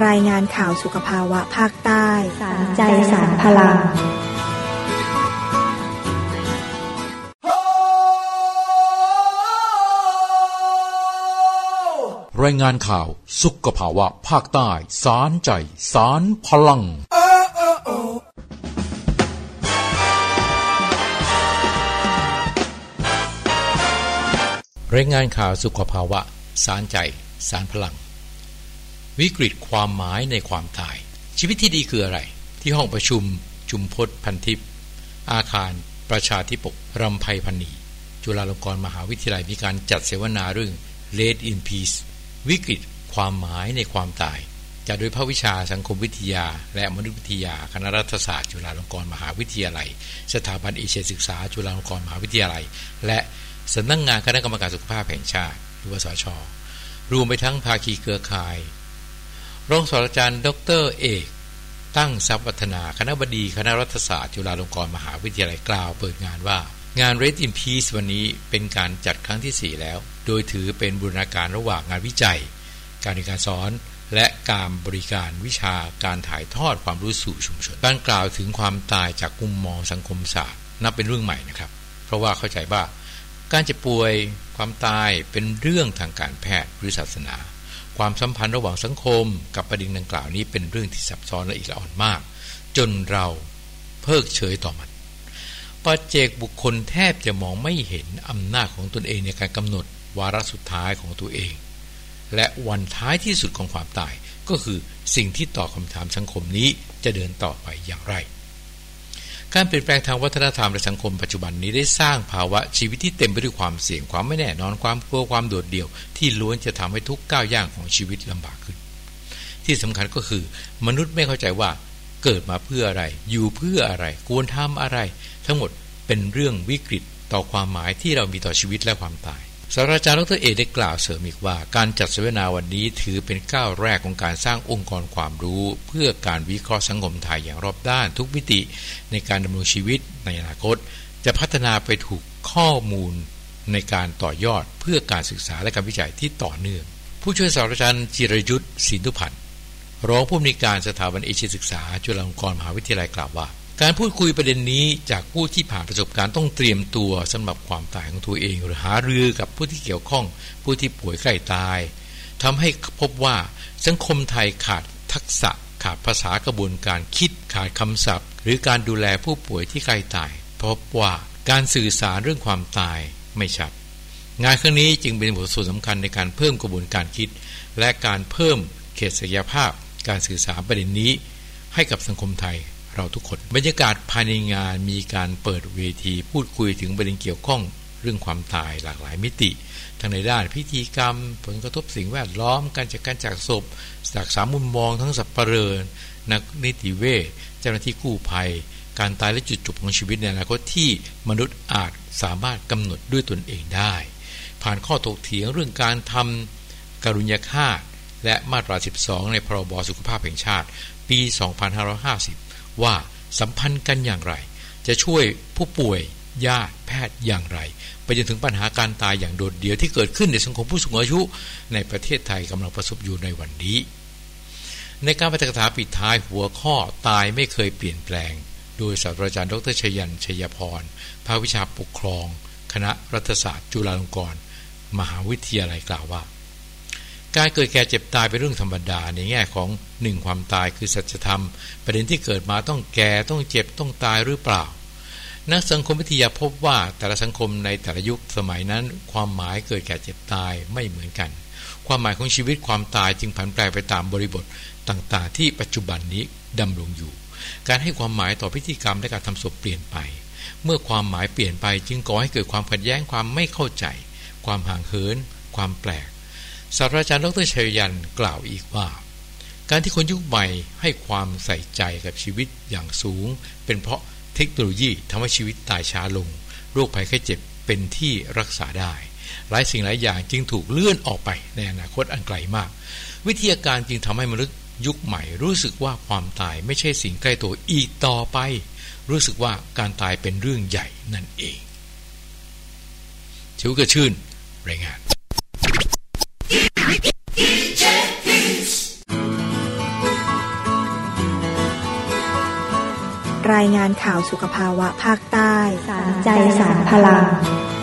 รายงานข่าวสุขภาวะภาคใต้สารใจสารพลังรายงานข่าวสุขภาวะภาคใต้สารใจสารพลังรายงานข่าวสุขภาวะสารใจสารพลังวิกฤตความหมายในความตายชีวิตที่ดีคืออะไรที่ห้องประชุมจุมพจน์พันทิพย์อาคารประชาธิปกรำไพพรรณีจุฬาลงกรณ์มหาวิทยาลัยมีการจัดเสวนาเรื่อง Late in Peace วิกฤตความหมายในความตายจัดโดยภาควิชาสังคมวิทยาและมนุษยวิทยาคณะรัฐศาสตร์จุฬาลงกรณ์มหาวิทยาลัยสถาบันเอเชียศึกษาจุฬาลงกรณ์มหาวิทยาลัยและสำนักงานคณะกรรมการสุขภาพแห่งชาติหรือว่าสช.รวมไปทั้งภาคีเครือข่ายรองศาสตราจารย์ดร.เอกตั้งทรัพย์วัฒนาคณบดีคณะรัฐศาสตร์จุฬาลงกรณ์มหาวิทยาลัยกล่าวเปิดงานว่างาน Rest in Peace วันนี้เป็นการจัดครั้งที่4แล้วโดยถือเป็นบูรณาการระหว่างงานวิจัยการเรียนการสอนและการบริการวิชาการถ่ายทอดความรู้สู่ชุมชนการกล่าวถึงความตายจากมุมมองสังคมศาสตร์นับเป็นเรื่องใหม่นะครับเพราะว่าเข้าใจว่าการเจ็บป่วยความตายเป็นเรื่องทางการแพทย์หรือศาสนาความสัมพันธ์ระหว่างสังคมกับประเด็นดังกล่าวนี้เป็นเรื่องที่ซับซ้อนและละเอียดอ่อนมากจนเราเพิกเฉยต่อมันปัจเจกบุคคลแทบจะมองไม่เห็นอำนาจของตนเองในการกำหนดวาระสุดท้ายของตัวเองและวันท้ายที่สุดของความตายก็คือสิ่งที่ตอบคำถามสังคมนี้จะเดินต่อไปอย่างไรการเปลี่ยนแปลงทางวัฒนธรรมและสังคมปัจจุบันนี้ได้สร้างภาวะชีวิตที่เต็มไปด้วยความเสี่ยงความไม่แน่นอนความกลัวความโดดเดี่ยวที่ล้วนจะทำให้ทุกก้าวย่างของชีวิตลำบากขึ้นที่สำคัญก็คือมนุษย์ไม่เข้าใจว่าเกิดมาเพื่ออะไรอยู่เพื่ออะไรควรทำอะไรทั้งหมดเป็นเรื่องวิกฤตต่อความหมายที่เรามีต่อชีวิตและความตายศาสตราจารย์ดร.เอกได้กล่าวเสริมอีกว่าการจัดเสวนาวันนี้ถือเป็นก้าวแรกของการสร้างองค์กรความรู้เพื่อการวิเคราะห์สังคมไทยอย่างรอบด้านทุกมิติในการดำรงชีวิตในอนาคตจะพัฒนาไปถูกข้อมูลในการต่อยอดเพื่อการศึกษาและการวิจัยที่ต่อเนื่องผู้ช่วยศาสตราจารย์จิรยุทธสินธุพันธ์รองผู้อำนวยการสถาบันเอเชียศึกษาจุฬาลงกรณ์มหาวิทยาลัยกล่าวว่าการพูดคุยประเด็นนี้จากผู้ที่ผ่านประสบการณ์ต้องเตรียมตัวสำหรับความตายของตัวเองหรือหารือกับผู้ที่เกี่ยวข้องผู้ที่ป่วยใกล้ตายทำให้พบว่าสังคมไทยขาดทักษะขาดภาษากระบวนการคิดขาดคำศัพท์หรือการดูแลผู้ป่วยที่ใกล้ตายพบว่าการสื่อสารเรื่องความตายไม่ชัดงานครั้งนี้จึงเป็นบทสวดสำคัญในการเพิ่มกระบวนการคิดและการเพิ่มเขตศักยภาพการสื่อสารประเด็นนี้ให้กับสังคมไทยเราทุกคนบรรยากาศภายในงานมีการเปิดเวทีพูดคุยถึงประเด็นเกี่ยวข้องเรื่องความตายหลากหลายมิติทั้งในด้านพิธีกรรมผลกระทบสิ่งแวดล้อมการจัดการจากศพจาก3มุมมองทั้งสัปเหร่อนักนิติเวชเจ้าหน้าที่กู้ภัยการตายและจุดจบของชีวิตในอนาคตที่มนุษย์อาจสามารถกำหนดด้วยตนเองได้ผ่านข้อถกเถียงเรื่องการทำการุญยฆาตและมาตรา12ในพรบสุขภาพแห่งชาติปี2550ว่าสัมพันธ์กันอย่างไรจะช่วยผู้ป่วยญาติแพทย์อย่างไรไปจนถึงปัญหาการตายอย่างโดดเดี่ยวที่เกิดขึ้นในสังคมผู้สูงอายุในประเทศไทยกำลังประสบอยู่ในวันนี้ในการปาฐกถาปิดท้ายหัวข้อตายไม่เคยเปลี่ยนแปลงโดยศาสตราจารย์ดร.ชยันต์ ชัยพรภาควิชาปกครองคณะรัฐศาสตร์จุฬาลงกรณ์มหาวิทยาลัยกล่าวว่าการเกิดแก่เจ็บตายเป็นเรื่องธรรมดาในแง่ของ1ความตายคือสัจธรรมประเด็นที่เกิดมาต้องแก่ต้องเจ็บต้องตายหรือเปล่านักสังคมวิทยาพบว่าแต่ละสังคมในแต่ละยุคสมัยนั้นความหมายเกิดแก่เจ็บตายไม่เหมือนกันความหมายของชีวิตความตายจึงผันแปรไปตามบริบทต่างๆที่ปัจจุบันนี้ดำรงอยู่การให้ความหมายต่อพิธีกรรมและการทำศพเปลี่ยนไปเมื่อความหมายเปลี่ยนไปจึงก่อให้เกิดความขัดแย้งความไม่เข้าใจความห่างเหินความแปลกศาสตราจารย์ดร.ชัยยันต์กล่าวอีกว่าการที่คนยุคใหม่ให้ความใส่ใจกับชีวิตอย่างสูงเป็นเพราะเทคโนโลยีทำให้ชีวิตตายช้าลงโรคภัยไข้เจ็บเป็นที่รักษาได้หลายสิ่งหลายอย่างจึงถูกเลื่อนออกไปในอนาคตอันไกลมากวิทยาการจึงทำให้มนุษย์ยุคใหม่รู้สึกว่าความตายไม่ใช่สิ่งใกล้ตัวอีกต่อไปรู้สึกว่าการตายเป็นเรื่องใหญ่นั่นเองชิวกระชื่นรายงานรายงานข่าวสุขภาวะภาคใต้สารใจสารพลัง